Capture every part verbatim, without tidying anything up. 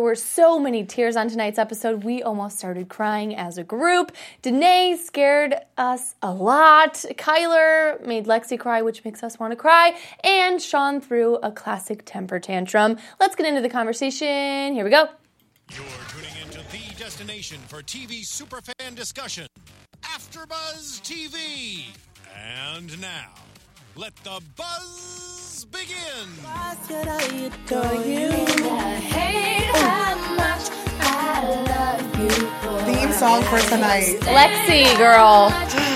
were so many tears on tonight's episode. We almost started crying as a group. Danae scared us a lot. Kyler made Lexi cry, which makes us want to cry. And Sean threw a classic temper tantrum. Let's get into the conversation. Here we go. You're tuning into the destination for T V superfan discussion, AfterBuzz T V. And now, let the buzz begin. Why should I adore you? I hate how much I love you. Theme song for tonight. Lexi, girl.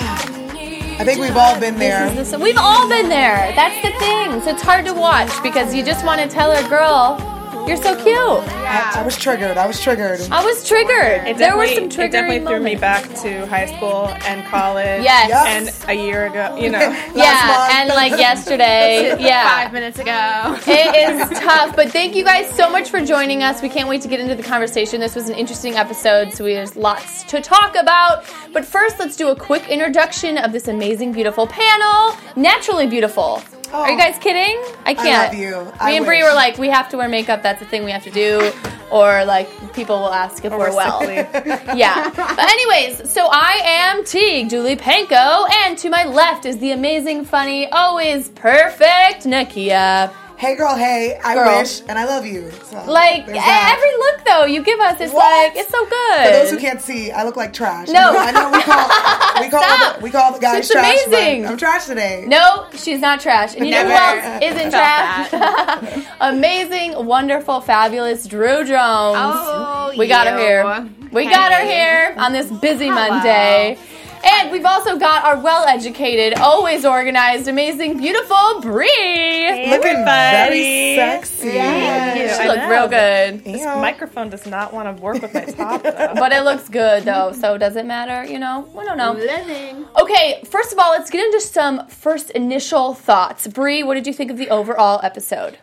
I think we've all been there. This is the, we've all been there. That's the thing. So it's hard to watch because you just want to tell her, girl, you're so cute. I, I was triggered. I was triggered. I was triggered. It there were some It triggering definitely threw me moments. back to high school and college. Yes. Yes. And a year ago, you know. Yeah, month. and like yesterday. Yeah. Five minutes ago. It is tough, but thank you guys so much for joining us. We can't wait to get into the conversation. This was an interesting episode, so there's lots to talk about. But first, let's do a quick introduction of this amazing, beautiful panel. Naturally beautiful. Oh. Are you guys kidding? I can't. love you. Me I and Bree wish. were like, we have to wear makeup. That's a thing we have to do. Or like, people will ask if we're well. Yeah. But anyways, so I am Teague, Julie Panko, and to my left is the amazing, funny, always perfect Nakia. Hey, girl, hey. I Girl. wish, and I love you. So, Like, there's that. every look, though, you give us, it's What? like, it's so good. For those who can't see, I look like trash. No. I know we call we call Stop. the, we call the guys She's trash. amazing. But I'm trash today. No, she's not trash. And you know who Never else isn't felt trash? Amazing, wonderful, fabulous Drew Jones. Oh, we got her you. here. We got her here on this busy Hello. Monday. And we've also got our well-educated, always organized, amazing, beautiful Bree. Hey, Looking everybody. very sexy. Yeah, I she looked know. real good. This Yeah. microphone does not want to work with my top, though. But it looks good, though, so does it matter? You know? We don't know. Living. Okay, first of all, let's get into some first initial thoughts. Bree, what did you think of the overall episode?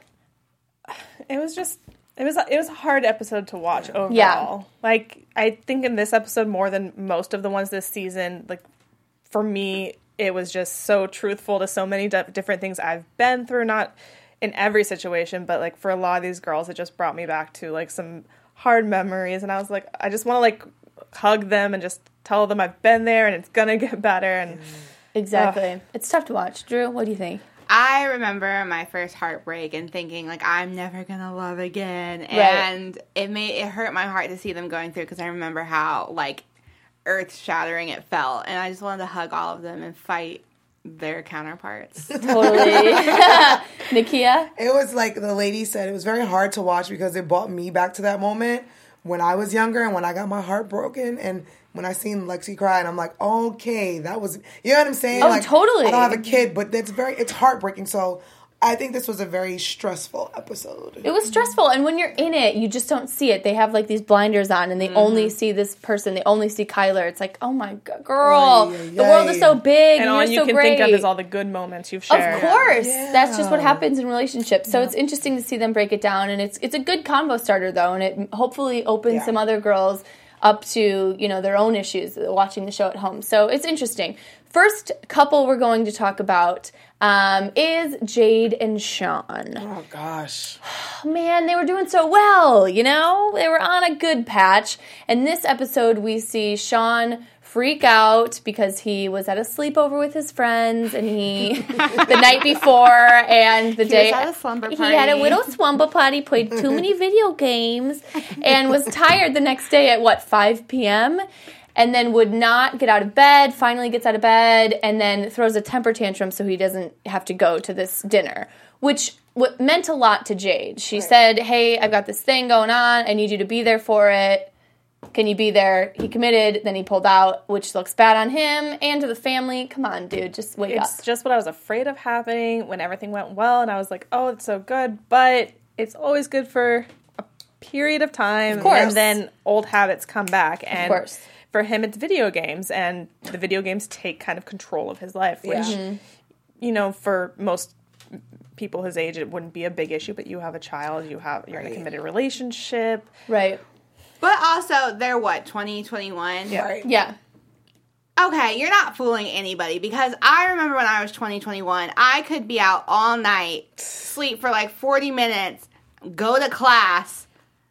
It was just, it was it was a hard episode to watch overall. Yeah. Like, I think in this episode, more than most of the ones this season, like, for me, it was just so truthful to so many di- different things I've been through, not in every situation, but, like, for a lot of these girls, it just brought me back to, like, some hard memories, and I was like, I just want to, like, hug them and just tell them I've been there, and it's gonna get better, and... Exactly. Ugh. It's tough to watch. Drew, what do you think? I remember my first heartbreak and thinking, like, I'm never gonna love again. And it made it hurt my heart to see them going through because I remember how, like, earth-shattering it felt. And I just wanted to hug all of them and fight their counterparts. Totally. Nakia? It was like the lady said, it was very hard to watch because it brought me back to that moment when I was younger and when I got my heart broken and when I seen Lexi cry and I'm like, okay, that was, you know what I'm saying? Oh, like, totally. I don't have a kid, but it's very, it's heartbreaking. So I think this was a very stressful episode. It was stressful, and when you're in it, you just don't see it. They have, like, these blinders on, and they Mm-hmm. only see this person. They only see Kyler. It's like, oh, my God, girl, Ay, ay, the world is ay. so big, And and, all you're you so can great. think of is all the good moments you've shared. Of course. Yeah. That's just what happens in relationships. So it's interesting to see them break it down, and it's it's a good convo starter, though, and it hopefully opens Yeah. some other girls up to, you know, their own issues watching the show at home. So it's interesting. First couple we're going to talk about um, is Jade and Sean. Oh, gosh. Man, they were doing so well, you know? They were on a good patch. And this episode, we see Sean freak out because he was at a sleepover with his friends and he, the night before and the He day... was at a slumber He had a party. little slumber party, played too many video games, and was tired the next day at, what, five p.m.? And then would not get out of bed, finally gets out of bed, and then throws a temper tantrum so he doesn't have to go to this dinner, which what meant a lot to Jade. She said, hey, I've got this thing going on. I need you to be there for it. Can you be there? He committed, then he pulled out, which looks bad on him and to the family. Come on, dude, just wake It's up. just what I was afraid of happening when everything went well, and I was like, oh, it's so good, but it's always good for a period of time, Of course. and then old habits come back, and Of course. for him, it's video games, and the video games take kind of control of his life, which, Yeah. Mm-hmm. you know, for most people his age, it wouldn't be a big issue, but you have a child, you have, you're in a Right. committed relationship. Right. But also, they're what, twenty, twenty-one? Yeah. Right. Yeah. Okay, you're not fooling anybody because I remember when I was twenty, twenty-one, I could be out all night, sleep for like forty minutes, go to class,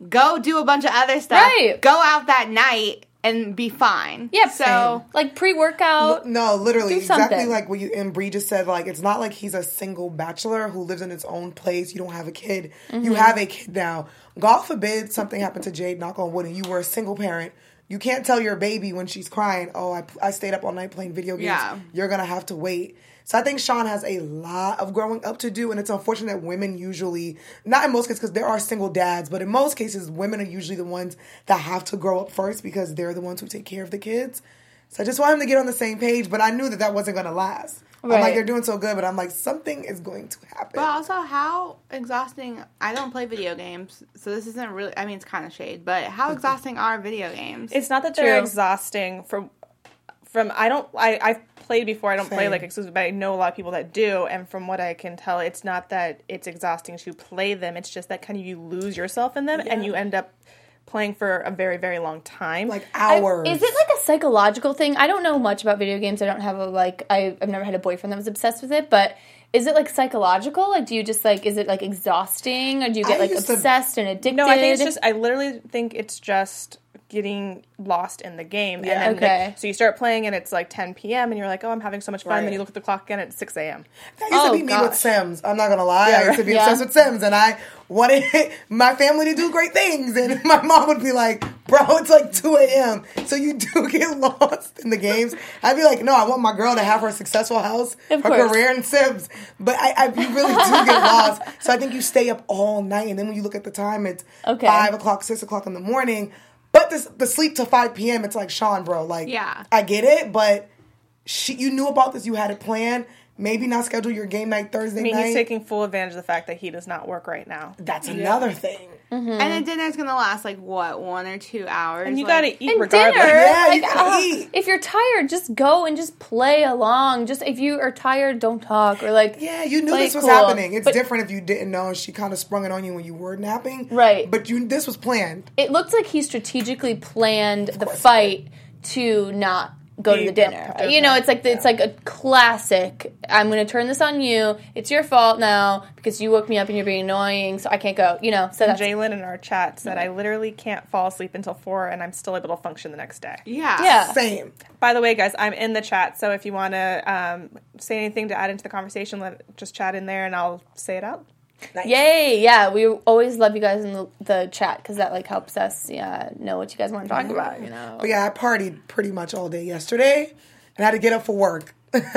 go do a bunch of other stuff. Right. Go out that night and be fine. Yep. So, like pre-workout. No, literally, Do exactly something. like what you and Bree just said. Like, it's not like he's a single bachelor who lives in his own place. You don't have a kid. Mm-hmm. You have a kid now. God forbid something happened to Jade, knock on wood, and you were a single parent. You can't tell your baby when she's crying, oh, I, I stayed up all night playing video games. Yeah. You're going to have to wait. So I think Sean has a lot of growing up to do, and it's unfortunate that women usually, not in most cases because there are single dads, but in most cases, women are usually the ones that have to grow up first because they're the ones who take care of the kids. So I just want him to get on the same page, but I knew that that wasn't going to last. I'm Right. like, they're doing so good, but I'm like, something is going to happen. but also how exhausting, I don't play video games, so this isn't really, I mean, it's kind of shade, but how exhausting are video games? It's not that they're True. exhausting from from I don't I I've played before. I don't play Same. like exclusive, but I know a lot of people that do, and from what I can tell, it's not that it's exhausting to play them. It's just that kind of you lose yourself in them and you end up playing for a very very long time. like I- hours. is it like a psychological thing? I don't know much about video games. I don't have a like. I, I've never had a boyfriend that was obsessed with it. But is it like psychological? Like, do you just like? Is it like exhausting, or do you get I like used to- obsessed and addicted? No, I think it's just. I literally think it's just getting lost in the game. Yeah. And then, Okay. like, so you start playing and it's like ten p.m. and you're like, oh, I'm having so much fun. Right. Then you look at the clock again, it's six a.m. That used Oh, to be me with gosh. Sims. I'm not gonna lie. I used to be Yeah. obsessed with Sims, and I wanted my family to do great things. And my mom would be like, "Bro, it's like two a.m. So you do get lost in the games." I'd be like, "No, I want my girl to have her successful house, Of her course. career in Sims." But I, I you really do get lost. So I think you stay up all night, and then when you look at the time, it's Okay. five o'clock, six o'clock in the morning. But the, the sleep to five p.m. It's like, Sean, bro, like, Yeah. I get it, but she, you knew about this, you had it planned. Maybe not schedule your game night Thursday I mean, night. he's taking full advantage of the fact that he does not work right now. That's another thing. And the dinner's gonna last like what, one or two hours? And you like, gotta eat And regardless. dinner, Yeah, you like, gotta uh, eat. if you're tired, just go and just play along. Just if you are tired, don't talk or like. Yeah, you knew play this was cool. happening. It's But different if you didn't know and she kind of sprung it on you when you were napping. Right. But you, this was planned. It looked like he strategically planned the course he fight to not go to Be the dinner. up there, You know, right. it's like the, it's like a classic. I'm going to turn this on you. It's your fault now because you woke me up and you're being annoying, so I can't go. You know, so And that's Jalen in our chat said, I literally can't fall asleep until four and I'm still able to function the next day. Yeah. yeah. Same. By the way, guys, I'm in the chat, so if you want to um, say anything to add into the conversation, let just chat in there and I'll say it out. Nice. Yay! Yeah, we always love you guys in the, the chat because that like helps us yeah know what you guys want to talk about. You know. But yeah, I partied pretty much all day yesterday and had to get up for work.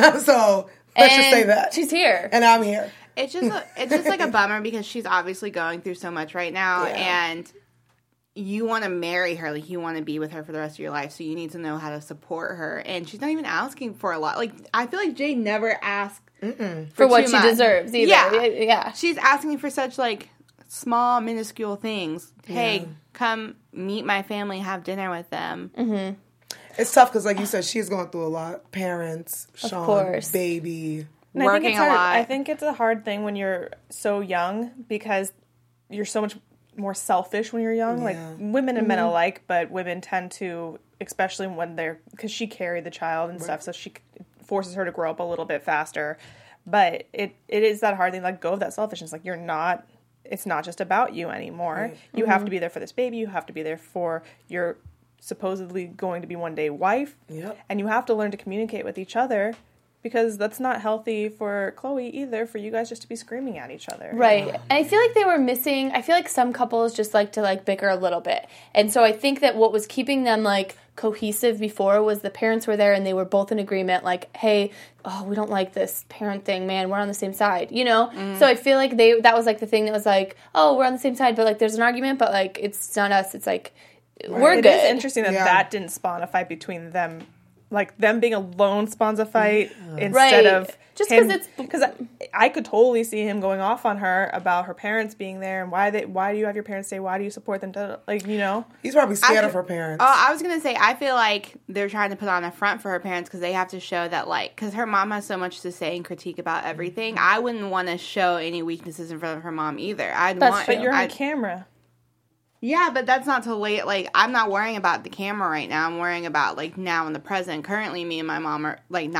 So let's just say And that. she's here. And I'm here. It's just a, it's just like a bummer because she's obviously going through so much right now, Yeah. and you want to marry her, like you want to be with her for the rest of your life, so you need to know how to support her. And she's not even asking for a lot. Like I feel like Jade never asked for, for what too she much. deserves either. Yeah, yeah. she's asking for such like small, minuscule things. Hey, Yeah. come meet my family, have dinner with them. Mm-hmm. It's tough because, like you said, she's going through a lot. Parents, Sean, course. baby. And I Working think it's a hard. lot. I think it's a hard thing when you're so young because you're so much more selfish when you're young. Like Yeah. women and men alike, but women tend to, especially when they're, because she carried the child and stuff, so she it forces her to grow up a little bit faster. But it it is that hard thing, like go of that selfishness. Like you're not, it's not just about you anymore. You have to be there for this baby. You have to be there for your supposedly going to be one day wife. Yep. And you have to learn to communicate with each other because that's not healthy for Chloe either, for you guys just to be screaming at each other. Right. And I feel like they were missing, I feel like some couples just like to like bicker a little bit. And so I think that what was keeping them like cohesive before was the parents were there and they were both in agreement like, hey, oh, we don't like this parent thing, man, we're on the same side, you know? So I feel like they that was like the thing that was like, oh, we're on the same side, but like there's an argument, but like it's not us, it's like we're It good. is interesting that Yeah. that didn't spawn a fight between them. Like, them being alone spawns a fight instead Right. of Just 'cause him- it's- because I, I could totally see him going off on her about her parents being there and why they why do you have your parents stay, why do you support them to, like, you know. He's probably scared I of her parents. Oh, I was gonna say, I feel like they're trying to put on a front for her parents because they have to show that, like, because her mom has so much to say and critique about everything. I wouldn't want to show any weaknesses in front of her mom either. I'd That's want, true. But you're on I'd- camera. yeah, but that's not till late. Like, I'm not worrying about the camera right now. I'm worrying about like now in the present. Currently, me and my mom are like not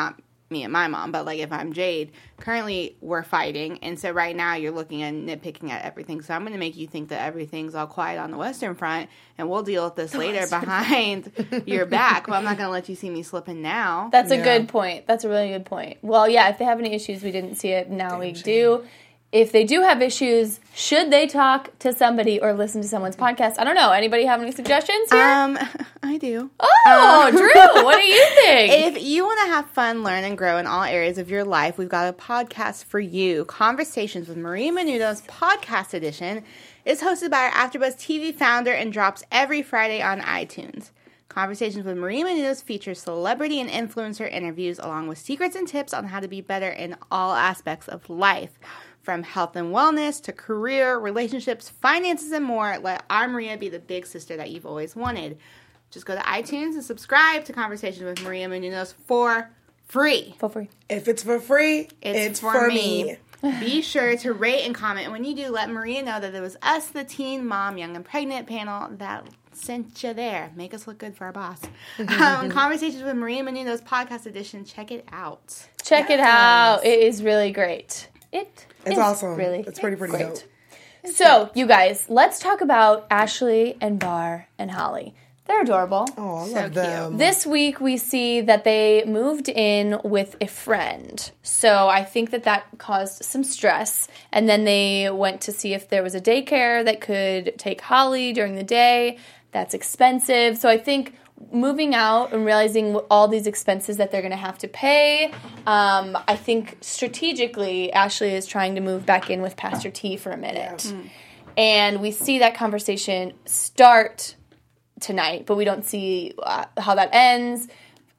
me and my mom, but like if I'm Jade, currently we're fighting, and so right now you're looking and nitpicking at everything. So I'm going to make you think that everything's all quiet on the Western Front, and we'll deal with this later behind your back. But I'm not going to let you see me slipping now. That's a Yeah. good point. That's a really good point. Well, yeah, if they have any issues, we didn't see it. Now we do. If they do have issues, should they talk to somebody or listen to someone's podcast? I don't know. Anybody have any suggestions here? Um, I do. oh, Drew, what do you think? If you want to have fun, learn, and grow in all areas of your life, we've got a podcast for you. Conversations with Maria Menounos Podcast Edition is hosted by our AfterBuzz T V founder and drops every Friday on iTunes. Conversations with Maria Menounos features celebrity and influencer interviews along with secrets and tips on how to be better in all aspects of life. From health and wellness to career, relationships, finances, and more, let our Maria be the big sister that you've always wanted. Just go to iTunes and subscribe to Conversations with Maria Menounos for free. For free. If it's for free, It's, it's, for, for me. me. Be sure to rate and comment. And when you do, let Maria know that it was us, the Teen Mom, Young and Pregnant panel, that sent you there. Make us look good for our boss. um, Conversations with Maria Menounos Podcast Edition. Check it out. Check it out. It is really great. It It's is awesome. Really It's pretty, pretty great. dope. So, you guys, let's talk about Ashley and Bar and Holly. They're adorable. Oh, I So love cute. them. This week we see that they moved in with a friend. So I think that that caused some stress. And then they went to see if there was a daycare that could take Holly during the day. That's expensive. So I think moving out and realizing all these expenses that they're going to have to pay, um, I think strategically Ashley is trying to move back in with Pastor T for a minute. Yeah. And we see that conversation start tonight, but we don't see uh, how that ends.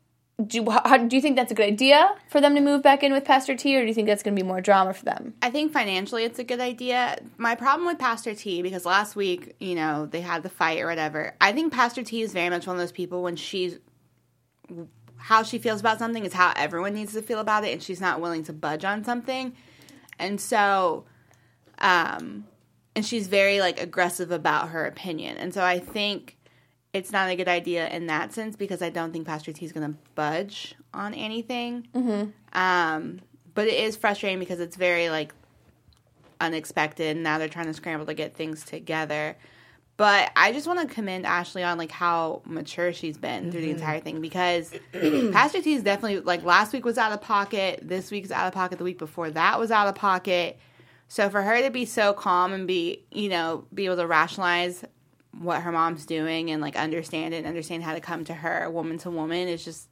Do you, how, do you think that's a good idea for them to move back in with Pastor T, or do you think that's going to be more drama for them? I think financially it's a good idea. My problem with Pastor T, because last week, you know, they had the fight or whatever. I think Pastor T is very much one of those people when she's, how she feels about something is how everyone needs to feel about it, and she's not willing to budge on something. And so, um, and she's very, like, aggressive about her opinion. And so I think it's not a good idea in that sense because I don't think Pastor T is going to budge on anything. Mm-hmm. Um, but it is frustrating because it's very, like, unexpected. Now they're trying to scramble to get things together. But I just want to commend Ashley on, like, how mature she's been mm-hmm. through the entire thing because Pastor T is definitely, like, last week was out of pocket. This week's out of pocket. The week before that was out of pocket. So for her to be so calm and be, you know, be able to rationalize what her mom's doing and, like, understand it and understand how to come to her woman to woman is just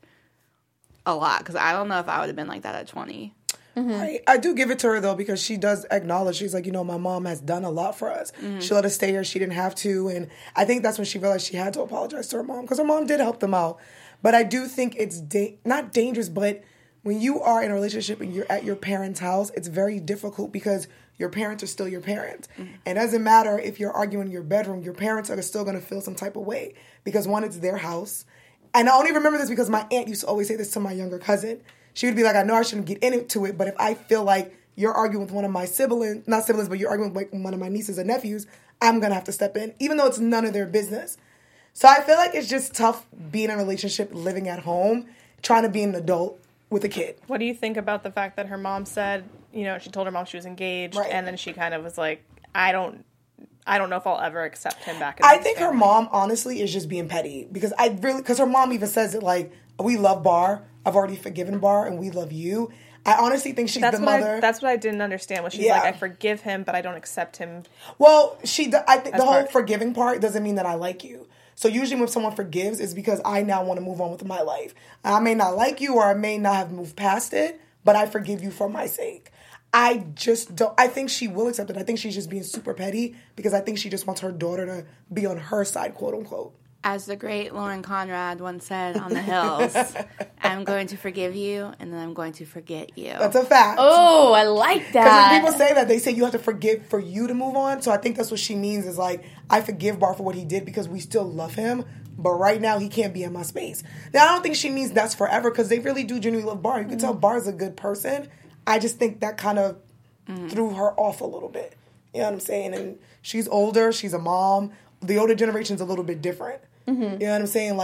a lot. Because I don't know if I would have been like that at twenty. Mm-hmm. I, I do give it to her, though, because she does acknowledge, she's like, you know, my mom has done a lot for us. Mm-hmm. She let us stay here. She didn't have to. And I think that's when she realized she had to apologize to her mom because her mom did help them out. But I do think it's da- not dangerous, but when you are in a relationship and you're at your parents' house, it's very difficult because your parents are still your parents. Mm-hmm. And it doesn't matter if you're arguing in your bedroom, your parents are still going to feel some type of way because, one, it's their house. And I only remember this because my aunt used to always say this to my younger cousin. She would be like, I know I shouldn't get into it, but if I feel like you're arguing with one of my siblings, not siblings, but you're arguing with like one of my nieces and nephews, I'm going to have to step in, even though it's none of their business. So I feel like it's just tough being in a relationship, living at home, trying to be an adult with a kid. What do you think about the fact that her mom said, you know, she told her mom she was engaged, Right. and then she kind of was like, I don't, I don't know if I'll ever accept him back. In I this think family. her mom, honestly, is just being petty because I really, because her mom even says it like, we love Bar. I've already forgiven Bar, and we love you. I honestly think she's that's the what mother. I, that's what I didn't understand. Was she's Yeah. like, I forgive him, but I don't accept him. Well, she. I think the whole part. forgiving part doesn't mean that I like you. So usually when someone forgives, it's because I now want to move on with my life. I may not like you, or I may not have moved past it, but I forgive you for my sake. I just don't. I think she will accept it. I think she's just being super petty because I think she just wants her daughter to be on her side, quote unquote. As the great Lauren Conrad once said on The Hills, I'm going to forgive you, and then I'm going to forget you. That's a fact. Oh, I like Because that. when people say that, they say you have to forgive for you to move on. So I think that's what she means is like, I forgive Bar for what he did because we still love him. But right now, he can't be in my space. Now, I don't think she means that's forever because they really do genuinely love Bar. You can tell Bar's a good person. I just think that kind of mm. threw her off a little bit. You know what I'm saying? And she's older. She's a mom. The older generation's a little bit different. Mm-hmm. You know what I'm saying? Like,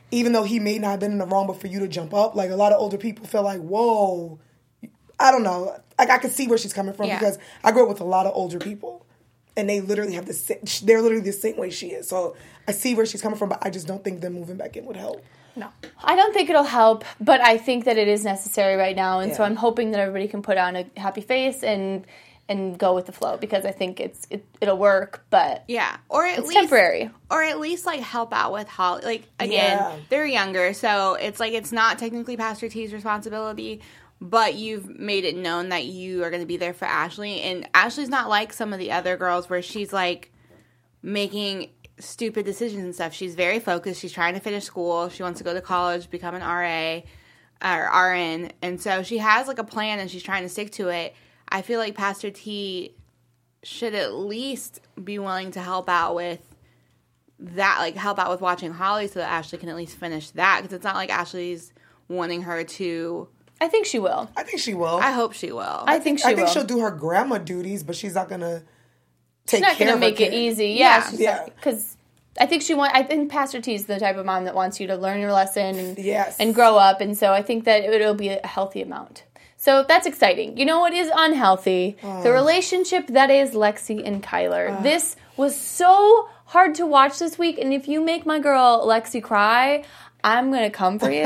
even though he may not have been in the wrong, but for you to jump up, like a lot of older people feel like, whoa, I don't know. Like I can see where she's coming from Yeah. because I grew up with a lot of older people, and they literally have the same, they're literally the same way she is. So I see where she's coming from, but I just don't think them moving back in would help. No. I don't think it'll help, but I think that it is necessary right now, and so Yeah. I'm hoping that everybody can put on a happy face and and go with the flow because I think it's it, it'll work, but Yeah, or at it's least temporary. or at least like help out with Holly. Like again, Yeah. they're younger, so it's like it's not technically Pastor T's responsibility, but you've made it known that you are going to be there for Ashley. And Ashley's not like some of the other girls where she's like making stupid decisions and stuff. She's very focused. She's trying to finish school. She wants to go to college, become an R A or R N, and so she has like a plan and she's trying to stick to it. I feel like Pastor T should at least be willing to help out with that, like help out with watching Holly so that Ashley can at least finish that, because it's not like Ashley's wanting her to. I think she will. I think she will. I hope she will. I think she I think will. she'll do her grandma duties, but she's not gonna take She's not care going to of make her it kid. easy. Yeah. Yeah, Yeah. because I think she want. I think Pastor T is the type of mom that wants you to learn your lesson and Yes. and grow up, and so I think that it'll be a healthy amount. So that's exciting. You know what is unhealthy? The relationship that is Lexi and Kyler. This was so hard to watch this week, and if you make my girl Lexi cry, I'm gonna come for you.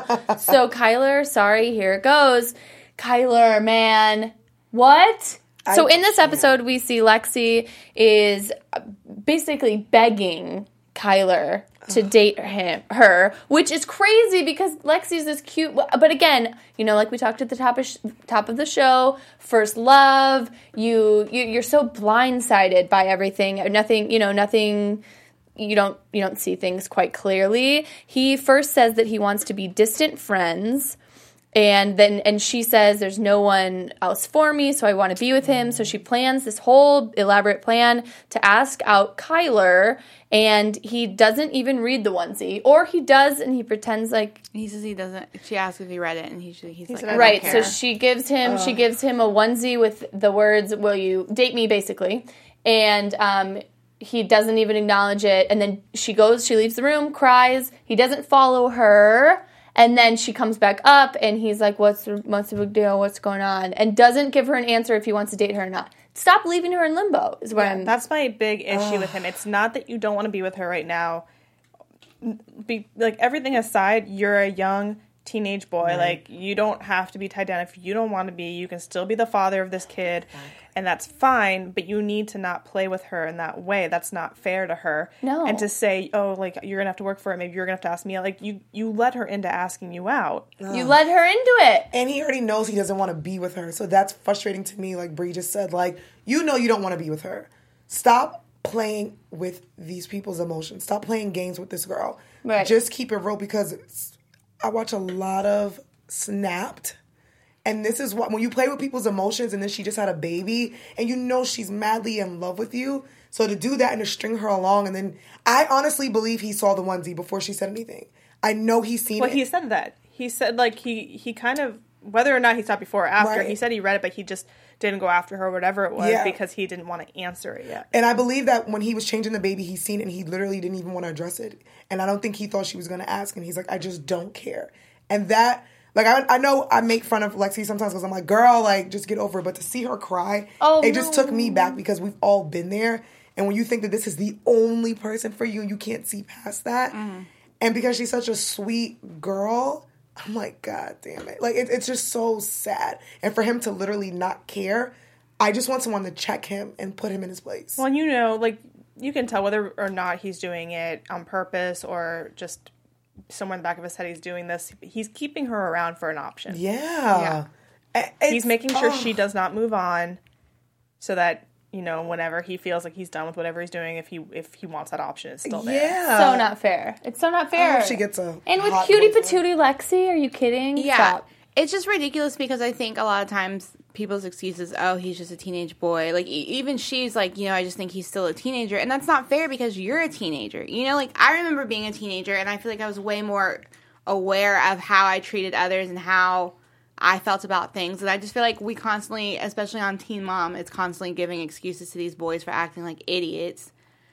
So Kyler, sorry, here it goes. Kyler, man, what? So in this episode, we see Lexi is basically begging Kyler to date him, her, which is crazy because Lexi's this cute. But again, you know, like we talked at the top of sh- top of the show, first love. You, you you're so blindsided by everything. Nothing, you know, nothing. You don't you don't see things quite clearly. He first says that he wants to be distant friends. And then, and she says, there's no one else for me, so I want to be with him. So she plans this whole elaborate plan to ask out Kyler, and he doesn't even read the onesie. Or he does, and he pretends like... he says he doesn't. She asks if he read it, and he he's like, said, I don't Right, care. so she gives him, she gives him a onesie with the words, will you date me, basically. And um, he doesn't even acknowledge it. And then she goes, she leaves the room, cries. He doesn't follow her. And then she comes back up, and he's like, what's the, what's the big deal? What's going on? And doesn't give her an answer if he wants to date her or not. Stop leaving her in limbo is what I'm... That's my big issue with him. It's not that you don't want to be with her right now. Be, like, everything aside, you're a young teenage boy. Like, you don't have to be tied down. If you don't want to be, you can still be the father of this kid. And that's fine, but you need to not play with her in that way. That's not fair to her. No. And to say, oh, like, you're going to have to work for it. Maybe you're going to have to ask me out. Like, you, you let her into asking you out. You let her into it. And he already knows he doesn't want to be with her. So that's frustrating to me, like Bree just said. Like, you know you don't want to be with her. Stop playing with these people's emotions. Stop playing games with this girl. Right. Just keep it real, because it's, I watch a lot of Snapped. And this is what, when you play with people's emotions and then she just had a baby and you know she's madly in love with you. So to do that and to string her along, and then I honestly believe he saw the onesie before she said anything. I know he's seen Well, it. he said that. He said, like, he, he kind of, whether or not he saw it before or after, Right. he said he read it, but he just didn't go after her or whatever it was Yeah. because he didn't want to answer it yet. And I believe that when he was changing the baby, he's seen it and he literally didn't even want to address it. And I don't think he thought she was going to ask. And he's like, I just don't care. And that, like, I, I know I make fun of Lexi sometimes because I'm like, girl, like, just get over it. But to see her cry, Oh, it just no. took me back because we've all been there. And when you think that this is the only person for you and you can't see past that, Mm-hmm. and because she's such a sweet girl, I'm like, God damn it. Like, it, it's just so sad. And for him to literally not care, I just want someone to check him and put him in his place. Well, you know, like, you can tell whether or not he's doing it on purpose or just somewhere in the back of his head he's doing this. He's keeping her around for an option. Yeah. A- He's it's- making sure oh. she does not move on so that, you know, whenever he feels like he's done with whatever he's doing, if he if he wants that option, it's still there. Yeah. So not fair. It's so not fair. I hope she gets a And with hot cutie boyfriend. patootie Lexi, are you kidding? Yeah. Stop. It's just ridiculous because I think a lot of times people's excuses, oh, he's just a teenage boy. Like, e- even she's like, you know, I just think he's still a teenager. And that's not fair because you're a teenager. You know, like, I remember being a teenager and I feel like I was way more aware of how I treated others and how I felt about things. And I just feel like we constantly, especially on Teen Mom, it's constantly giving excuses to these boys for acting like idiots.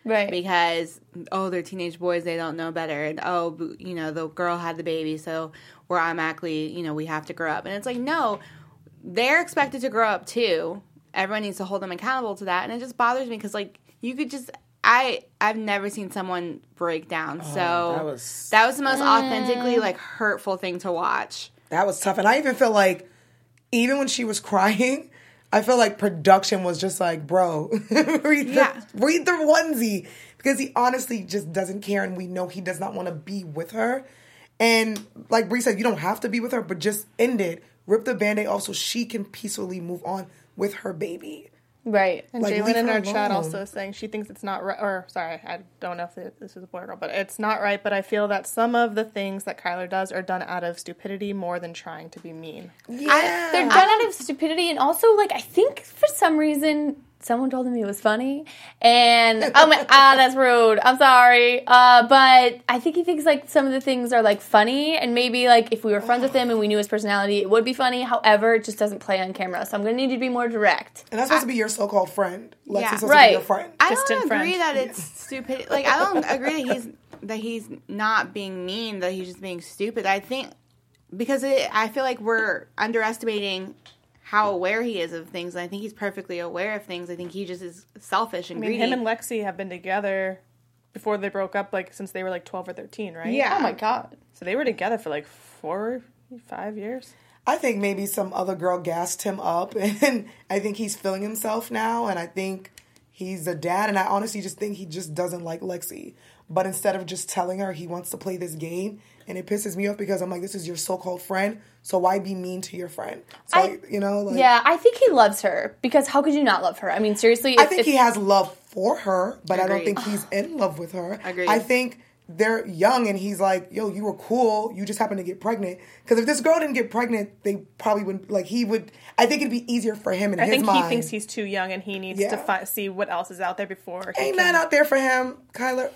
Right. Because, oh, they're teenage boys, they don't know better. And, oh, b- you know, the girl had the baby, so we're automatically, you know, we have to grow up. And it's like, no, they're expected to grow up too. Everyone needs to hold them accountable to that. And it just bothers me because, like, you could just, I, I've never seen someone break down. So Oh, that was- that was the most authentically, like, hurtful thing to watch. That was tough. And I even feel like, even when she was crying, I feel like production was just like, bro, read, Yeah. the, read the onesie. Because he honestly just doesn't care, and we know he does not want to be with her. And like Bree said, you don't have to be with her, but just end it. Rip the Band-Aid off so she can peacefully move on with her baby. Right. And Like, Jalen leave in her our chat alone. also is saying she thinks it's not right. Or, sorry, I don't know if this is a boy or girl, but it's not right. But I feel that some of the things that Kyler does are done out of stupidity more than trying to be mean. Yeah. They're done out of stupidity, and also, like, I think for some reason someone told me it was funny, and oh my, ah, that's rude. I'm sorry, uh, but I think he thinks like some of the things are like funny, and maybe like if we were friends with him and we knew his personality, it would be funny. However, it just doesn't play on camera, so I'm gonna need you to be more direct. And that's supposed to be your so-called friend. Lexi's Yeah. supposed Right. to be your friend. I Distant don't agree friend. that it's stupid. Like, I don't agree that he's that he's not being mean, that he's just being stupid. I think because it, I feel like we're underestimating how aware he is of things. And I think he's perfectly aware of things. I think he just is selfish and I mean, greedy. him and Lexi have been together before they broke up, like, since they were, like, twelve or thirteen, right? Yeah. Oh my god. So they were together for, like, four, five years. I think maybe some other girl gassed him up, and I think he's feeling himself now, and I think he's a dad, and I honestly just think he just doesn't like Lexi. But instead of just telling her he wants to play this game, and it pisses me off because I'm like, this is your so-called friend, so why be mean to your friend? So, I- I, you know, like, Yeah, I think he loves her, because how could you not love her? I mean, seriously, I if- think if- he has love for her, but I don't Agreed. think he's in love with her. Agreed. I think they're young, and he's like, yo, you were cool, you just happened to get pregnant. Because if this girl didn't get pregnant, they probably wouldn't, like, he would, I think it'd be easier for him in I his think mind. he thinks he's too young and he needs Yeah. to fi- see what else is out there before he Ain't can... that out there for him, Kyler?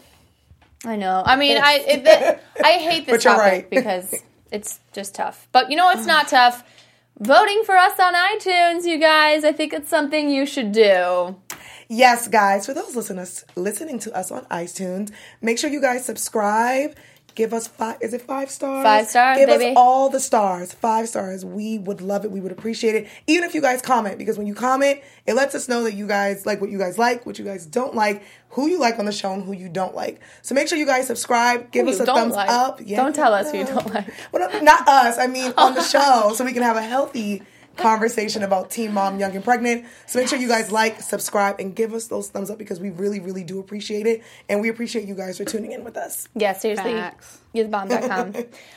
I know. I mean, I it, the, I hate this But you're topic right. because it's just tough. But you know what's not tough? Voting for us on iTunes, you guys. I think it's something you should do. Yes, guys, for those listeners listening to us on iTunes, make sure you guys subscribe. Give us five, is it five stars? Five stars, Give baby. us all the stars. Five stars. We would love it. We would appreciate it. Even if you guys comment, because when you comment, it lets us know that you guys like what you guys like, what you guys don't like, who you like on the show, and who you don't like. So make sure you guys subscribe. Give Who us you a don't thumbs like. up. Yeah. Don't tell us who you don't like. Well, not us. I mean, on the show, so we can have a healthy conversation about Teen Mom, Young and Pregnant. So make sure you guys like, subscribe, and give us those thumbs up because we really, really do appreciate it. And we appreciate you guys for tuning in with us. Yeah, seriously. Facts. You're the bomb dot com.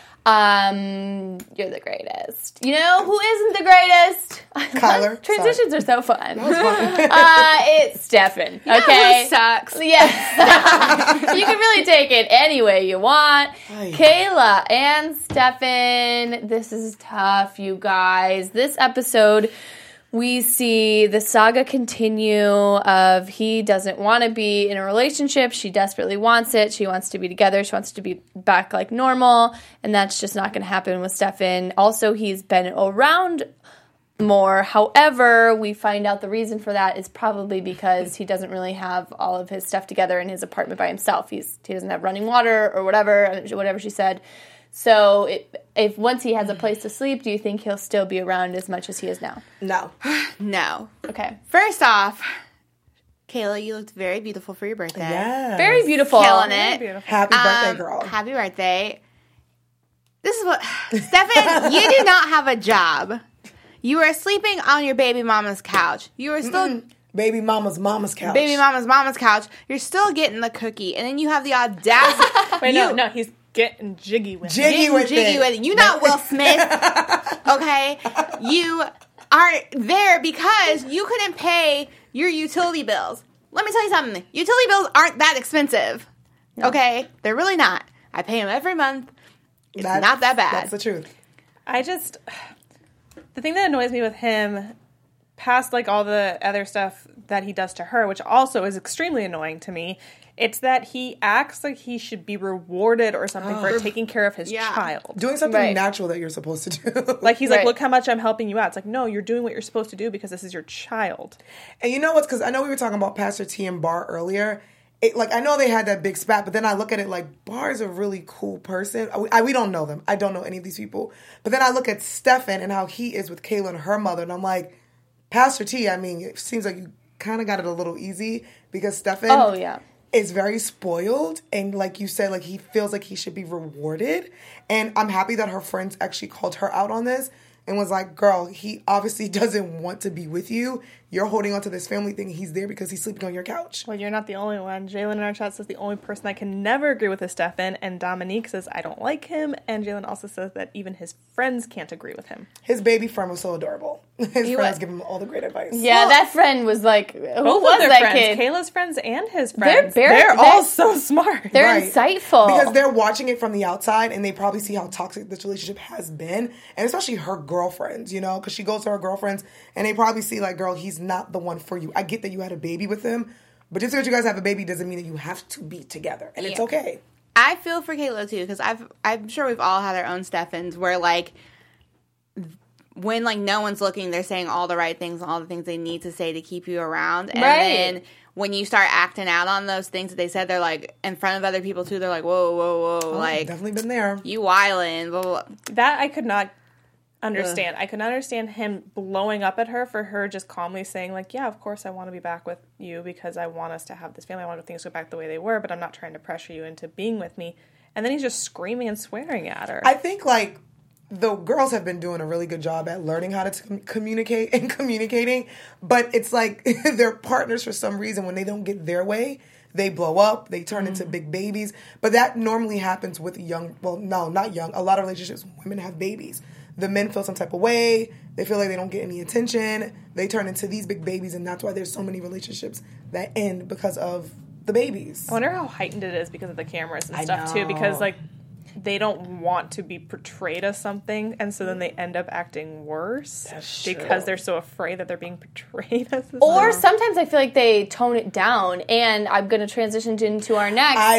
Um, you're the greatest. You know who isn't the greatest? Kyler. Transitions are so fun. That was fun. uh, it's Stefan. Okay. Who sucks? Yes. You can really take it any way you want. Ay. Kayla and Stefan, this is tough, you guys. This episode, we see the saga continue of he doesn't want to be in a relationship. She desperately wants it. She wants to be together. She wants to be back like normal. And that's just not going to happen with Stefan. Also, he's been around more. However, we find out the reason for that is probably because he doesn't really have all of his stuff together in his apartment by himself. He's he doesn't have running water or whatever, whatever she said. So it, if once he has a place to sleep, do you think he'll still be around as much as he is now? No. No. Okay. First off, Kayla, you looked very beautiful for your birthday. Yes. Very beautiful. Killing Very it. beautiful. Happy birthday, Um, girl. Happy birthday. This is what... Stefan, you do not have a job. You are sleeping on your baby mama's couch. You are still... Baby mama's mama's couch. Baby mama's mama's couch. You're still getting the cookie. And then you have the audacity... Wait, you, no, no, he's getting jiggy with it. Jiggy Getting with jiggy it. with it. You not Will Smith. Okay? You are there because you couldn't pay your utility bills. Let me tell you something. Utility bills aren't that expensive. Okay? They're really not. I pay them every month. It's That's- not that bad. That's the truth. I just... The thing that annoys me with him, past, like, all the other stuff that he does to her, which also is extremely annoying to me, it's that he acts like he should be rewarded or something for taking care of his Yeah. child. Doing something Right. natural that you're supposed to do. Like, he's Right. like, look how much I'm helping you out. It's like, no, you're doing what you're supposed to do because this is your child. And you know what's, because I know we were talking about Pastor T and Bar earlier. it, like, I know they had that big spat, but then I look at it like, Bar is a really cool person. I, I, we don't know them. I don't know any of these people. But then I look at Stefan and how he is with Kayla and her mother, and I'm like, Pastor T, I mean, it seems like you kind of got it a little easy because Stefan Oh, yeah. is very spoiled, and like you said, like he feels like he should be rewarded. And I'm happy that her friends actually called her out on this and was like, girl, he obviously doesn't want to be with you. You're holding on to this family thing. He's there because he's sleeping on your couch. Well, you're not the only one. Jalen in our chat says the only person I can never agree with is Stefan, and Dominique says I don't like him, and Jalen also says that even his friends can't agree with him. His baby friend was so adorable. His He friends was. give him all the great advice. Yeah, that friend was like, who Both was of their that friends, kid? Kayla's friends and his They're friends. very- They're, they're- all so smart. They're Right. insightful. Because they're watching it from the outside and they probably see how toxic this relationship has been. And especially her girlfriends, you know, because she goes to her girlfriends and they probably see like, girl, he's not the one for you. I get that you had a baby with him, but just because you guys have a baby doesn't mean that you have to be together. And it's Yeah. okay. I feel for Kayla too because I've I'm sure we've all had our own Steffans where like when like no one's looking, they're saying all the right things, all the things they need to say to keep you around, and Right. then when you start acting out on those things that they said, they're like in front of other people too. They're like, whoa, whoa, whoa, I've like definitely been there. you wildin', blah, blah, blah. That I could not understand. I could not understand him blowing up at her for her just calmly saying like, yeah, of course I want to be back with you because I want us to have this family. I want things to go back the way they were, but I'm not trying to pressure you into being with me. And then he's just screaming and swearing at her. I think like the girls have been doing a really good job at learning how to t- communicate and communicating, but it's like they're partners for some reason. When they don't get their way, they blow up, they turn into big babies. But that normally happens with young, well, no, not young. A lot of relationships, women have babies. The men feel some type of way. They feel like they don't get any attention. They turn into these big babies, and that's why there's so many relationships that end because of the babies. I wonder how heightened it is because of the cameras and I stuff too, know. because like they don't want to be portrayed as something, and so then they end up acting worse That's because true. they're so afraid that they're being portrayed as this. Or sometimes I feel like they tone it down, and I'm going to transition into our next I-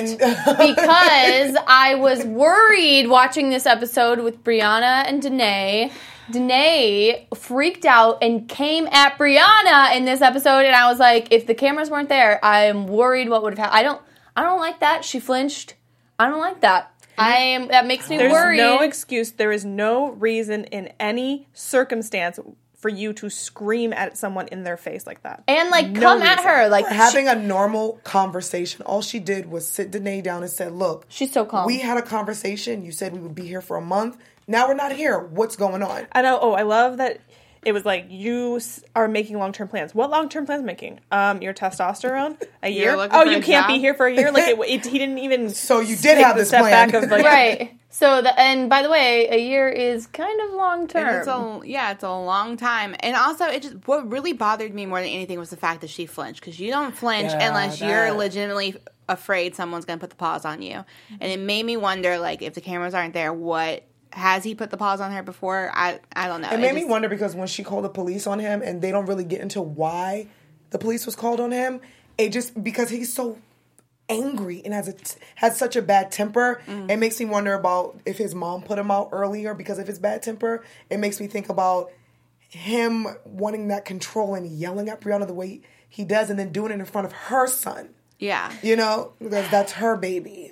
because I was worried watching this episode with Brianna and Danae. Danae freaked out and came at Brianna in this episode, and I was like, if the cameras weren't there, I'm worried what would have happened. I don't, I don't like that. She flinched. I don't like that. I am. That makes me There's worried. no excuse. There is no reason in any circumstance for you to scream at someone in their face like that. and like No come at reason. her like For having a normal conversation. All she did was sit Danae down and said, look, she's so calm. we had a conversation. You said we would be here for a month. Now we're not here. What's going on? I know. Oh, I love that. It was like you s- are making long term plans. What long term plans making? Um, your testosterone a You're year. looking Oh, for you a can't job? be here for a year. Like it, it, he didn't even. So you did take have the this step plan. back of like right. So the and by the way, a year is kind of long term. And it's a, yeah, it's a long time. And also, it just what really bothered me more than anything was the fact that she flinched. Because you don't flinch Yeah, unless that- you're legitimately afraid someone's going to put the paws on you. And it made me wonder, like, if the cameras aren't there, what has he put the paws on her before? I I don't know. It made me just- wonder because when she called the police on him and they don't really get into why the police was called on him, it just because he's so angry and has a t- has such a bad temper, it makes me wonder about if his mom put him out earlier because of his bad temper. It makes me think about him wanting that control and yelling at Brianna the way he does and then doing it in front of her son. Yeah. You know, because that's her baby.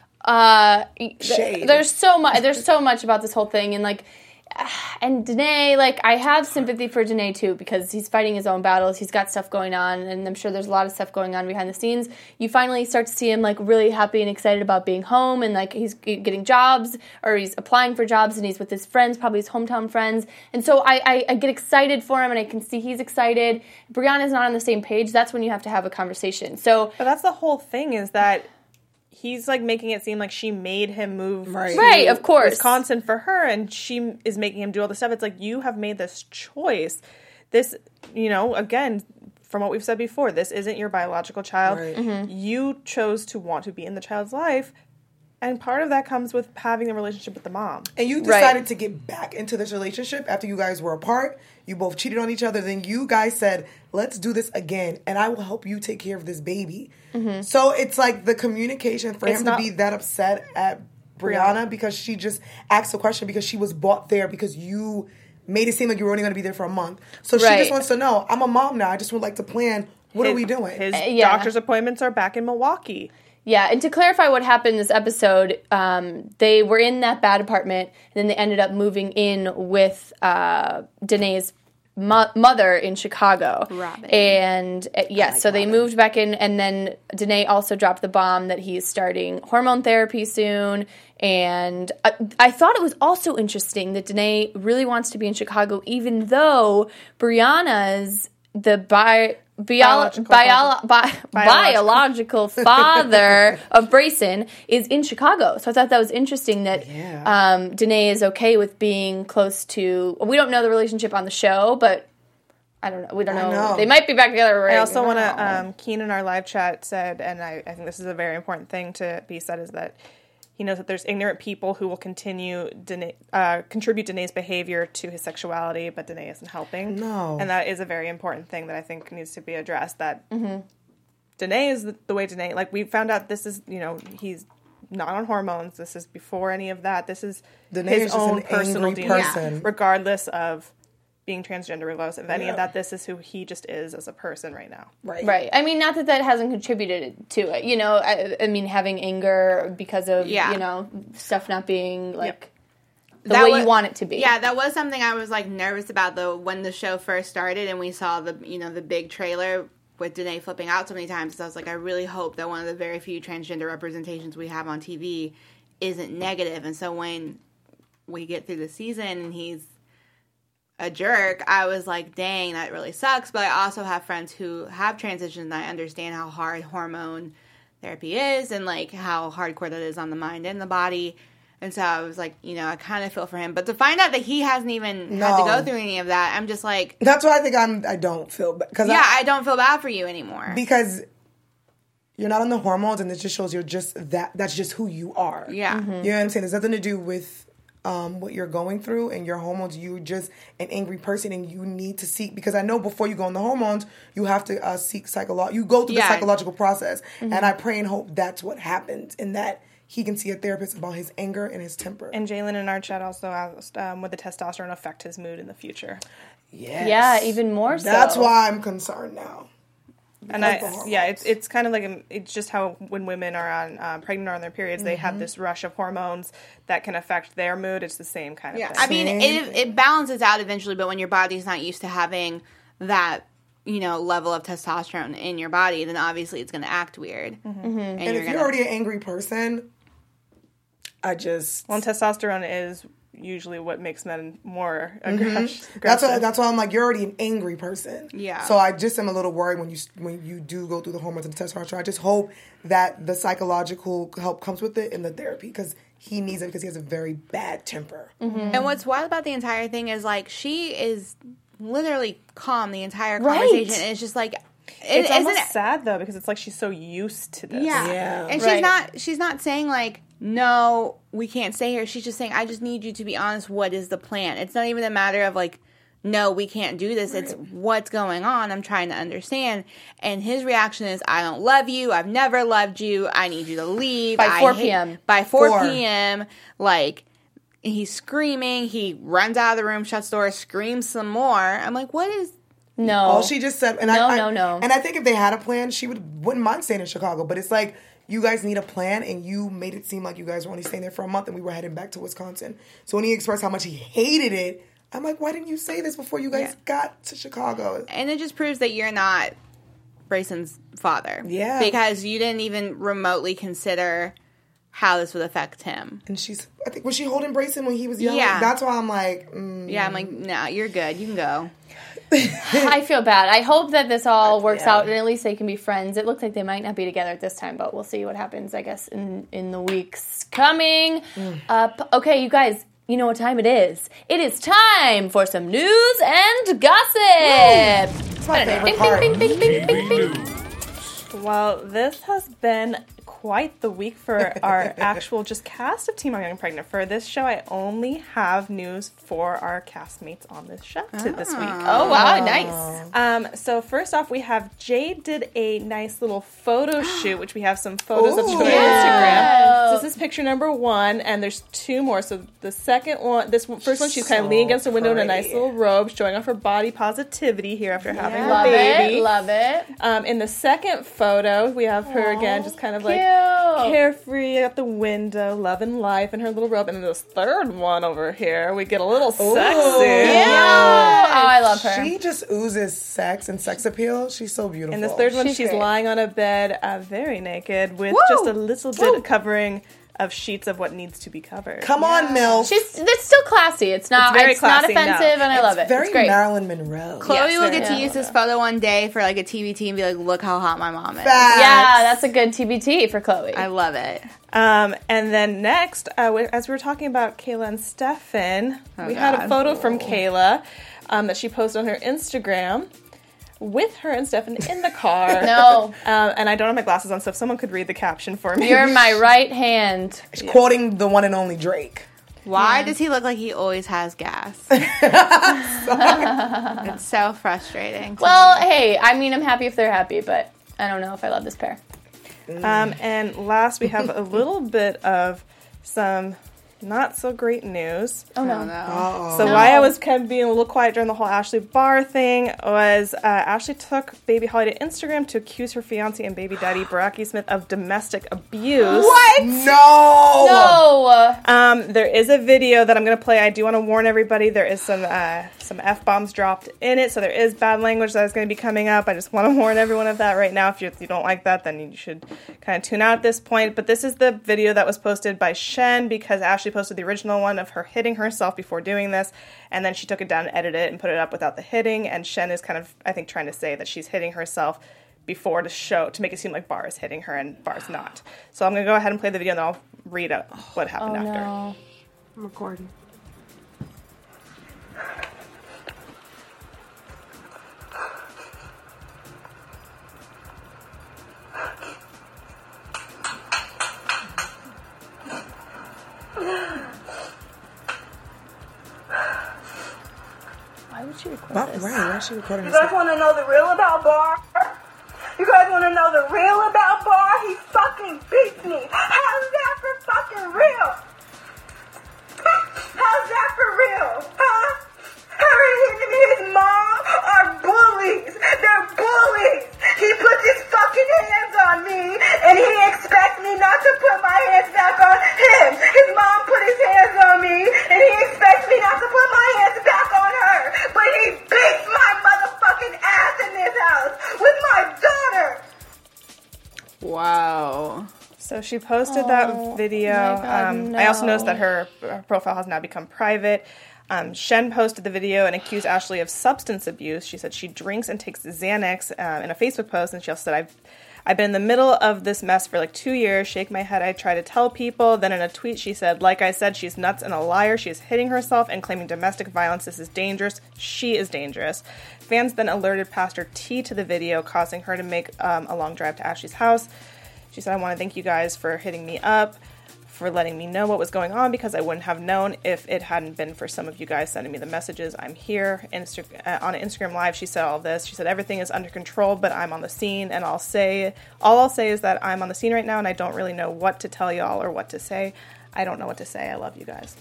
Uh, Shade. there's so much. There's so much about this whole thing, and like, and Danae, like, I have sympathy for Danae too because he's fighting his own battles. He's got stuff going on, and I'm sure there's a lot of stuff going on behind the scenes. You finally start to see him like really happy and excited about being home, and like he's getting jobs or he's applying for jobs, and he's with his friends, probably his hometown friends. And so I, I, I get excited for him, and I can see he's excited. Brianna's not on the same page. That's when you have to have a conversation. So. But that's the whole thing is that he's like making it seem like she made him move Right. to Right, of course. Wisconsin for her, and she is making him do all this stuff. It's like you have made this choice. This, you know, again, from what we've said before, this isn't your biological child. Right. Mm-hmm. You chose to want to be in the child's life, and part of that comes with having a relationship with the mom. And you Right. decided to get back into this relationship after you guys were apart. You both cheated on each other. Then you guys said, let's do this again, and I will help you take care of this baby. So it's like the communication for It's him not- to be that upset at Brianna because she just asked the question because she was bought there because you made it seem like you were only going to be there for a month. So she Right. just wants to know, I'm a mom now. I just would like to plan What his, are we doing? His Uh, yeah. doctor's appointments are back in Milwaukee. Yeah, and to clarify what happened in this episode, um, they were in that bad apartment, and then they ended up moving in with uh, Danae's mo- mother in Chicago. Robin. And uh, yes, so they moved back in, and then Danae also dropped the bomb that he's starting hormone therapy soon. And I, I thought it was also interesting that Danae really wants to be in Chicago, even though Brianna's the bi- bio- Biological bio- bi- Biological. biological father of Brayson is in Chicago. So I thought that was interesting that Yeah. um, Danae is okay with being close to. We don't know the relationship on the show, but I don't know. We don't I know. know. They might be back together right I also now. want to, um, Keen in our live chat said, and I, I think this is a very important thing to be said, is that he knows that there's ignorant people who will continue, Danae, uh, contribute Danae's behavior to his sexuality, but Danae isn't helping. No. And that is a very important thing that I think needs to be addressed, that Mm-hmm. Danae is the, the way Danae, like we found out this is, you know, he's not on hormones. This is before any of that. This is Danae his is just own an personal angry D N A, person. regardless of being transgender, regardless of any Yeah. of that. This is who he just is as a person right now. Right. Right. I mean, not that that hasn't contributed to it. You know, I, I mean, having anger because of, Yeah. you know, stuff not being, like, the That way was- you want it to be. Yeah, that was something I was like nervous about though when the show first started and we saw the you know the big trailer with Danae flipping out so many times. So I was like, I really hope that one of the very few transgender representations we have on T V isn't negative. And so when we get through the season and he's a jerk, I was like, dang, that really sucks. But I also have friends who have transitioned and I understand how hard hormone therapy is and like how hardcore that is on the mind and the body. And so I was like, you know, I kind of feel for him. But to find out that he hasn't even had to No. go through any of that, I'm just like, That's why I think I'm. I don't feel bad because yeah, I don't feel bad for you anymore. because you're not on the hormones, and it just shows you're just that. That's just who you are. Yeah. You know what I'm saying? There's nothing to do with um, what you're going through and your hormones. You're just an angry person, and you need to seek. Because I know before you go on the hormones, you have to uh, seek psychological. You go through Yeah. the psychological process, and I pray and hope that's what happens, and that he can see a therapist about his anger and his temper. And Jalen in our chat also asked, um, would the testosterone affect his mood in the future? yes. Yeah, even more so. That's why I'm concerned now. And Because I, the yeah, hormones. it's it's kind of like an, it's just how when women are on um, pregnant or on their periods, they have this rush of hormones that can affect their mood. It's the same kind of Yeah, thing. I mean, Same. it, it balances out eventually, but when your body's not used to having that, you know, level of testosterone in your body, then obviously it's going to act weird. And, And you're if you're gonna, already an angry person, I just well, and testosterone is usually what makes men more aggressive. that's why that's why I'm like you're already an angry person. Yeah. So I just am a little worried when you when you do go through the hormones and the testosterone. I just hope that the psychological help comes with it and the therapy because he needs it because he has a very bad temper. and what's wild about the entire thing is like she is literally calm the entire Right. conversation. And it's just like, It's it, almost isn't it? sad though because it's like she's so used to this. Yeah. Yeah. And Right. she's not she's not saying like, no, we can't stay here. She's just saying, I just need you to be honest, what is the plan? It's not even a matter of like, no, we can't do this. It's what's going on. I'm trying to understand. And his reaction is, I don't love you. I've never loved you. I need you to leave. By I four hate-" p.m. By four Four. p.m. Like, he's screaming. He runs out of the room, shuts the door, screams some more. I'm like, what is... No. All she just said, and No, I, I no, no. and I think if they had a plan, she would wouldn't mind staying in Chicago. But it's like you guys need a plan, and you made it seem like you guys were only staying there for a month, and we were heading back to Wisconsin. So when he expressed how much he hated it, I'm like, why didn't you say this before you guys Yeah. got to Chicago? And it just proves that you're not Brayson's father. Yeah. Because you didn't even remotely consider how this would affect him. And she's, I think, was she holding Brayson when he was young? Yeah. That's why I'm like, mm, Yeah, I'm like, no, you're good. You can go. I feel bad. I hope that this all works Yeah. out and at least they can be friends. It looks like they might not be together at this time, but we'll see what happens, I guess, in, in the weeks coming up. Okay, you guys, you know what time it is. It is time for some news and gossip. it's my favorite Bing, part. bing, bing, bing, bing, bing, bing. Well, this has been quite the week for our actual just cast of Team I'm Young Pregnant. For this show, I only have news for our castmates on this show to this week. Oh, wow, nice. Um, so first off, we have Jade did a nice little photo shoot, which we have some photos of to Ooh. put on Instagram. So this is picture number one, and there's two more. So the second one, this one, first one, she's kind of leaning against the window in a nice little robe, showing off her body positivity here after having her Love baby. it. Love it. Um, in the second photo, we have her again, just kind of like Cute. carefree at the window, loving life in her little robe. And then this third one over here, we get a little sexy. Yeah. Oh, I love her. She just oozes sex and sex appeal. She's so beautiful. In this third one, She's she's, great. lying on a bed, uh, very naked, with Woo! just a little bit of covering of sheets of what needs to be covered. Come on, Mel. She's it's still classy. It's not. It's very It's, not classy, no. offensive, and I love it. Very it's great. Marilyn Monroe. Chloe Yes, will very get to yeah. use this photo one day for like a T B T and be like, look how hot my mom is. Facts. Yeah, that's a good T B T for Chloe. I love it. Um, and then next, uh, we- as we were talking about Kayla and Stefan, Oh, we had a God. photo from Kayla um, that she posted on her Instagram with her and Stefan in the car. No. Um, and I don't have my glasses on, so if someone could read the caption for me. You're my right hand. She's quoting the one and only Drake. Why does he look like he always has gas? It's so frustrating. to Well, me. hey, I mean, I'm happy if they're happy, but I don't know if I love this pair. Um, and last, we have a little bit of some not so great news. Oh no. Oh, no. Uh-oh. So why I was kind of being a little quiet during the whole Ashley Barr thing was uh, Ashley took Baby Holly to Instagram to accuse her fiance and baby daddy Baraki Smith of domestic abuse. What? No! No. Um, there is a video that I'm going to play. I do want to warn everybody. There is some uh, some F-bombs dropped in it, so there is bad language that is going to be coming up. I just want to warn everyone of that right now. If you, if you don't like that, then you should kind of tune out at this point. But this is the video that was posted by Shen because Ashley posted the original one of her hitting herself before doing this, and then she took it down and edited it and put it up without the hitting. And Shen is kind of, I think, trying to say that she's hitting herself before to show, to make it seem like Barr is hitting her and Barr's not. So I'm going to go ahead and play the video and then I'll read out what happened Oh after. no. I'm recording. Why would she record Right, this? why is she recording You this? guys want to know the real about Barr? You guys want to know the real about Barr? He fucking beats me. How's that for fucking real? How's that for real? Huh? Her and his mom are bullies. They're bullies. He puts his fucking hands on me, and he expects me not to put my hands back on him. His mom put his hands on me, and he expects me not to put my hands back on her. But he beats my motherfucking ass in this house with my daughter. Wow. So she posted Oh, that video. my God, um, I also no. noticed that her, her profile has now become private. Um, Shen posted the video and accused Ashley of substance abuse. She said she drinks and takes Xanax um, in a Facebook post, and she also said, I've, I've been in the middle of this mess for like two years, shake my head, I try to tell people. Then in a tweet she said, like I said, she's nuts and a liar. She is hitting herself and claiming domestic violence. This is dangerous. She is dangerous. Fans then alerted Pastor T to the video, causing her to make um, a long drive to Ashley's house. She said, I want to thank you guys for hitting me up, for letting me know what was going on, because I wouldn't have known if it hadn't been for some of you guys sending me the messages. I'm here. Insta- uh, on Instagram Live, she said all this. She said, everything is under control, but I'm on the scene, and I'll say, all I'll say is that I'm on the scene right now, and I don't really know what to tell y'all or what to say. I don't know what to say. I love you guys.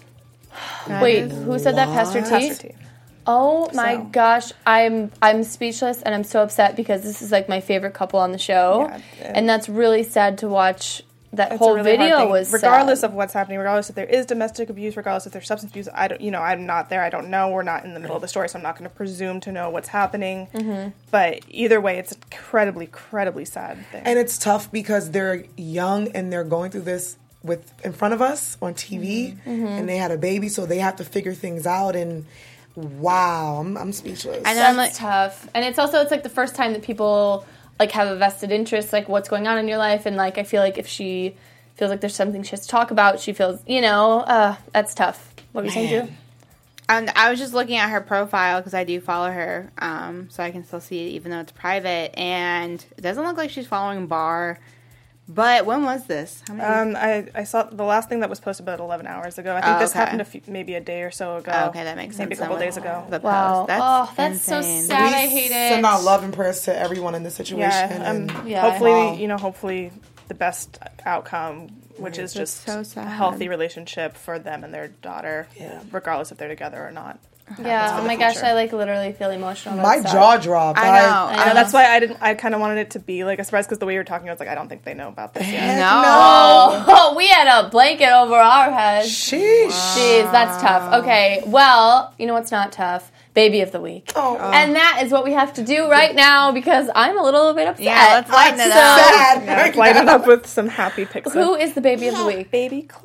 Wait, who said that? Pastor T? Pastor T. Oh my So. gosh, I'm I'm speechless and I'm so upset because this is like my favorite couple on the show, Yeah, yeah. and that's really sad to watch. That It's whole a really hard video thing. was regardless sad. of what's happening, regardless if there is domestic abuse, regardless if there's substance abuse. I don't, you know, I'm not there. I don't know. We're not in the middle of the story, so I'm not going to presume to know what's happening. Mm-hmm. But either way, it's an incredibly, incredibly sad thing. And it's tough because they're young and they're going through this with in front of us on T V, Mm-hmm. and they had a baby, so they have to figure things out. And wow, I'm, I'm speechless. And That's I'm like, tough, and it's also it's like the first time that people like have a vested interest, like what's going on in your life, and like I feel like if she feels like there's something she has to talk about, she feels, you know, uh, that's tough. What were you saying, Drew? And I was just looking at her profile because I do follow her, um, so I can still see it even though it's private. And it doesn't look like she's following Barr. But when was this? How many Um, I, I saw the last thing that was posted about eleven hours ago. I think Oh, this okay. happened a few, maybe a day or so ago. Oh, okay, that makes maybe sense. a couple then days with ago. The Wow. post. That's Oh, that's so insane. sad. I hate it. Send out love and prayers to everyone in this situation. Yeah, um, and Yeah. hopefully, Wow. you know, hopefully the best outcome which is That's just so sad. a healthy relationship for them and their daughter, Yeah. regardless if they're together or not. Yeah. Oh my gosh, I like literally feel emotional. My about jaw that. dropped. I know. I know, I that's why I didn't. I kind of wanted it to be like a surprise because the way you were talking, I was like, I don't think they know about this yet. No. Oh, we had a blanket over our heads. Sheesh. Jeez, that's tough. Okay, well, you know what's not tough? Baby of the week. Oh. And that is what we have to do right now because I'm a little bit upset. Yeah, let's lighten it So- up. Sad. Yeah, let's light it up with some happy pics. Who of is the baby of the week? baby Chloe?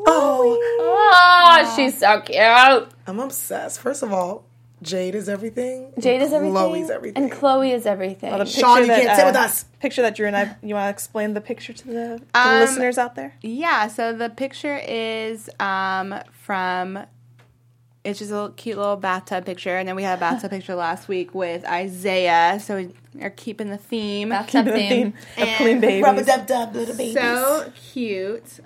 Oh, Oh, she's so cute. I'm obsessed. First of all, Jade is everything. Jade is everything. Chloe's everything. And Chloe is everything. Well, the Sean, you picture can't that, sit uh, with us. Picture that Drew and I. You want to explain the picture to the, to the Um, listeners out there? Yeah, so the picture is um, from, it's just a little, cute little bathtub picture. And then we had a bathtub picture last week with Isaiah. So we are keeping the theme. Bathtub The theme. theme of clean babies. Rubber dub dub little babies. So cute.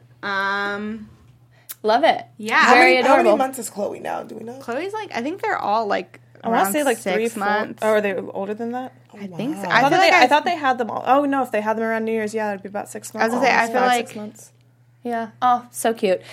Um, Love it. yeah. how, very many, how many adorable. months is Chloe now? Do we know? Chloe's like, I think they're all like, I want to around say like six three, four. months. Oh, are they older than that? I think so. wow. I, I thought, feel they, like I, I, thought they had them all. Oh no, if they had them around New Year's, yeah, it'd be about six months. I was gonna say, I almost feel five, like- six months. Yeah. Oh, so cute.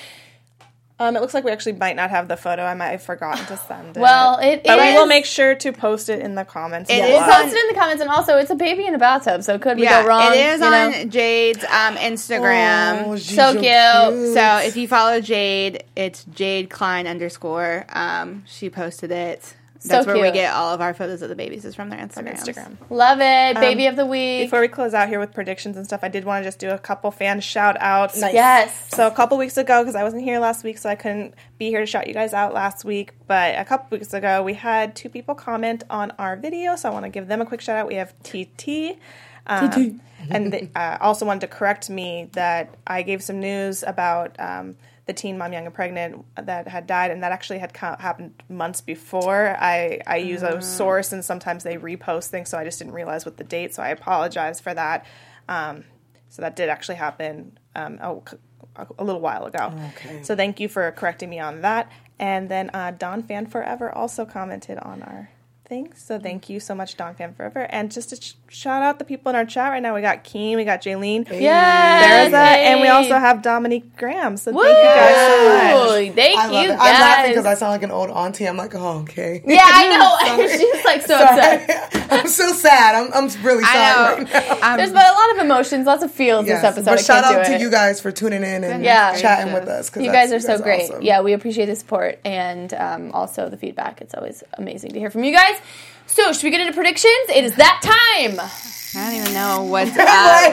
Um, it looks like we actually might not have the photo. I might have forgotten to send it. Well, it but we is- will make sure to post it in the comments. It below. is We'll post it in the comments, and also it's a baby in a bathtub, so could we yeah, go wrong? it is you on know? Jade's um, Instagram. Oh, she's So cute. So if you follow Jade, it's Jade Klein underscore. Um, she posted it. That's So where we cute. get all of our photos of the babies is from their Instagram. Instagram. Love it. Baby of the week. Before we close out here with predictions and stuff, I did want to just do a couple fan shout outs. Nice. Yes. So a couple weeks ago, because I wasn't here last week, so I couldn't be here to shout you guys out last week. But a couple weeks ago, we had two people comment on our video, so I want to give them a quick shout out. We have T T. Um, T T. And they uh, also wanted to correct me that I gave some news about um, the teen mom, young and pregnant, that had died, and that actually had co- happened months before. I, I use a source, and sometimes they repost things, so I just didn't realize what the date, so I apologize for that. Um, so that did actually happen um, a, a little while ago. Okay. So thank you for correcting me on that. And then uh, Don Fan Forever also commented on our thing. So thank you so much, Don Fan Forever. And just to sh- shout out the people in our chat right now. We got Keen, we got Jaylene, Yes. there's a, and we also have Dominique Graham. So thank you guys so much. Woo! Thank I love you it. guys. I'm laughing because I sound like an old auntie. I'm like, oh, okay. yeah, I know. She's like so upset. I'm so sad. I'm, I'm really sad I right know. now. Um, There's been a lot of emotions, lots of feels Yes. this episode. But I shout can't out do to it. you guys for tuning in and Yeah. chatting with us. 'cause You that's- guys are so great. awesome. Yeah, we appreciate the support and um, also the feedback. It's always amazing to hear from you guys. So, should we get into predictions? It is that time. I don't even know what's up. Right?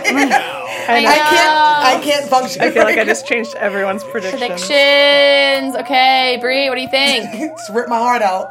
I, I can't. I can't function. I feel like I just changed everyone's predictions. Predictions. Okay, Bree, what do you think? just rip my heart out.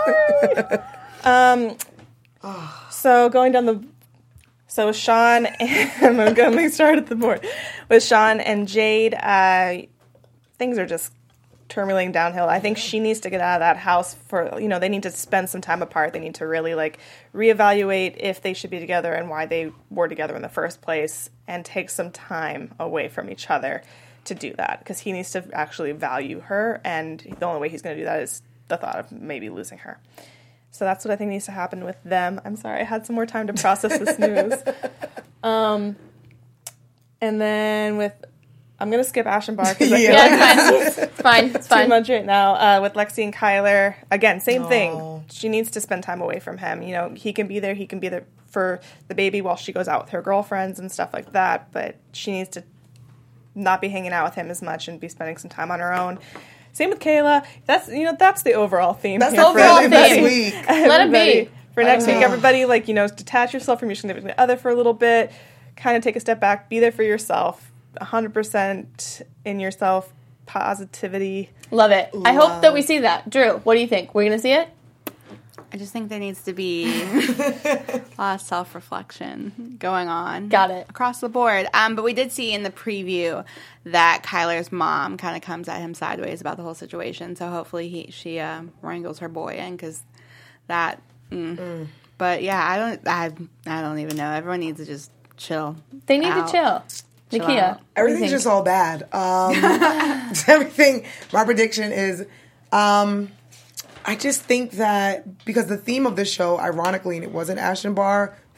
Um, so going down the, so Sean and I'm going to start at the board with Sean and Jade. Uh, things are just turmoiling downhill. I think she needs to get out of that house for, you know, they need to spend some time apart. They need to really like reevaluate if they should be together and why they were together in the first place, and take some time away from each other to do that, because he needs to actually value her, and the only way he's going to do that is the thought of maybe losing her. So that's what I think needs to happen with them. I'm sorry, I had some more time to process this news. Um, and then with, I'm going to skip Ash and Bar because I feel Yeah. like Yeah, it's fine. It's fine. It's too fine. much right now. Uh, with Lexi and Kyler, again, same Aw. thing. She needs to spend time away from him. You know, he can be there. He can be there for the baby while she goes out with her girlfriends and stuff like that. But she needs to not be hanging out with him as much and be spending some time on her own. Same with Kayla. That's, you know, that's the overall theme. That's here the for overall overall everybody. this theme. week. Let it be. Everybody. For next week, know. everybody, like, you know, detach yourself from your significant other for a little bit. Kind of take a step back. Be there for yourself. one hundred percent in yourself. Positivity. Love it. I hope that we see that. Drew, what do you think? We're going to see it? I just think there needs to be a lot of self-reflection going on. Got it. Across the board. Um, but we did see in the preview that Kyler's mom kind of comes at him sideways about the whole situation. So hopefully he she uh, wrangles her boy in, because that. Mm. Mm. But yeah, I don't. I I don't even know. Everyone needs to just chill. They need out. to chill. Chill Nakia, out. what do you Everything's think? just all bad. Um, everything. My prediction is, um, I just think that because the theme of the show, ironically, and it wasn't Ashton Barr,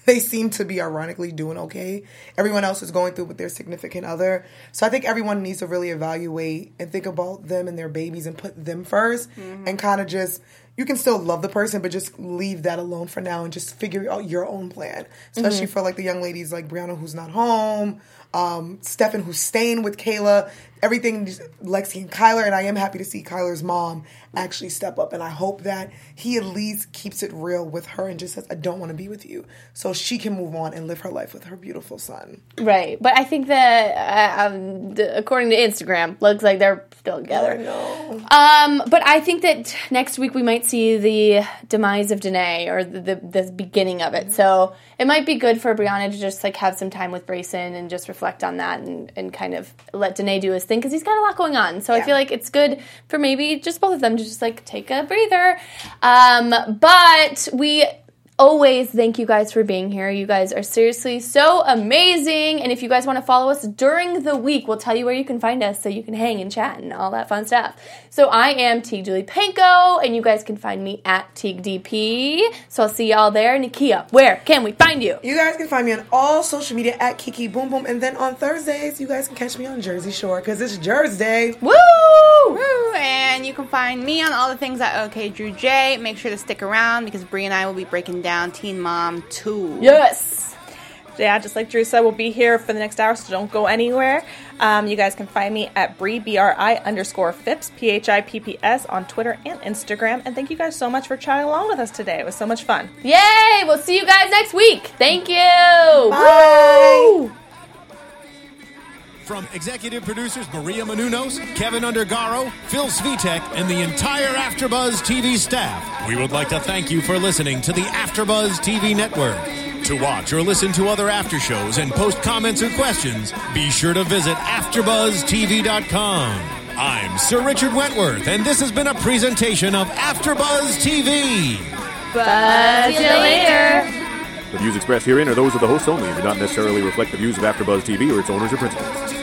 they seem to be ironically doing okay. Everyone else is going through with their significant other. So I think everyone needs to really evaluate and think about them and their babies and put them first mm-hmm. and kind of just, you can still love the person, but just leave that alone for now and just figure out your own plan. Especially mm-hmm. for like the young ladies like Brianna who's not home, um, Stefan who's staying with Kayla, everything, Lexi and Kyler, and I am happy to see Kyler's mom actually step up, and I hope that he at least keeps it real with her and just says, I don't want to be with you, so she can move on and live her life with her beautiful son. Right, but I think that, uh, um, the, according to Instagram, looks like they're still together. I know. Um, but I think that next week we might see the demise of Danae, or the, the, the beginning of it, so it might be good for Brianna to just like have some time with Brayson and just reflect on that and, and kind of let Danae do his thing, because he's got a lot going on, so yeah. I feel like it's good for maybe just both of them to just like take a breather. Um, but we always thank you guys for being here. You guys are seriously so amazing. And if you guys want to follow us during the week, we'll tell you where you can find us so you can hang and chat and all that fun stuff. So I am Teague Julie Panko, and you guys can find me at Teague D P. So I'll see y'all there. Nakia, where can we find you? You guys can find me on all social media at Kiki Boom Boom. And then on Thursdays, you guys can catch me on Jersey Shore because it's Jersey Day. Woo! Woo! And you can find me on all the things at OK Drew J. Make sure to stick around because Bri and I will be breaking down Teen Mom two. Yes. Yeah, just like Drew said, we'll be here for the next hour, so don't go anywhere. Um, you guys can find me at Bri, B R I underscore Phipps, P H I P P S on Twitter and Instagram. And thank you guys so much for chatting along with us today. It was so much fun. Yay! We'll see you guys next week. Thank you. Bye. Woo! From executive producers Maria Menounos, Kevin Undergaro, Phil Svitek, and the entire AfterBuzz T V staff, we would like to thank you for listening to the AfterBuzz T V network. To watch or listen to other after shows and post comments or questions, be sure to visit after buzz T V dot com. I'm Sir Richard Wentworth, and this has been a presentation of AfterBuzz T V. Buzz you later. The views expressed herein are those of the hosts only and do not necessarily reflect the views of AfterBuzz T V or its owners or principals.